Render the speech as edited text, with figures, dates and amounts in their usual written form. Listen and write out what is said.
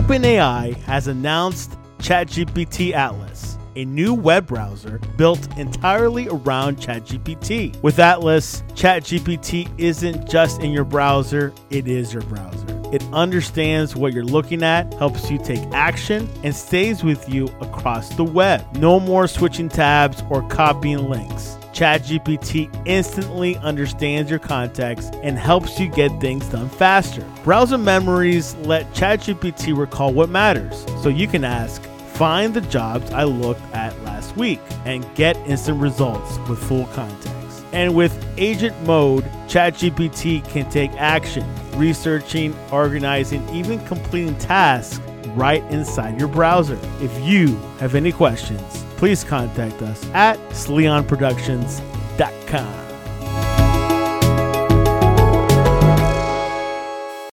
OpenAI has announced ChatGPT Atlas, a new web browser built entirely around ChatGPT. With Atlas, ChatGPT isn't just in your browser, it is your browser. It understands what you're looking at, helps you take action, and stays with you across the web. No more switching tabs or copying links. ChatGPT instantly understands your context and helps you get things done faster. Browser memories let ChatGPT recall what matters, so you can ask, find the jobs I looked at last week, and get instant results with full context. And with Agent Mode, ChatGPT can take action, researching, organizing, even completing tasks right inside your browser. If you have any questions, please contact us at sleonproductions.com.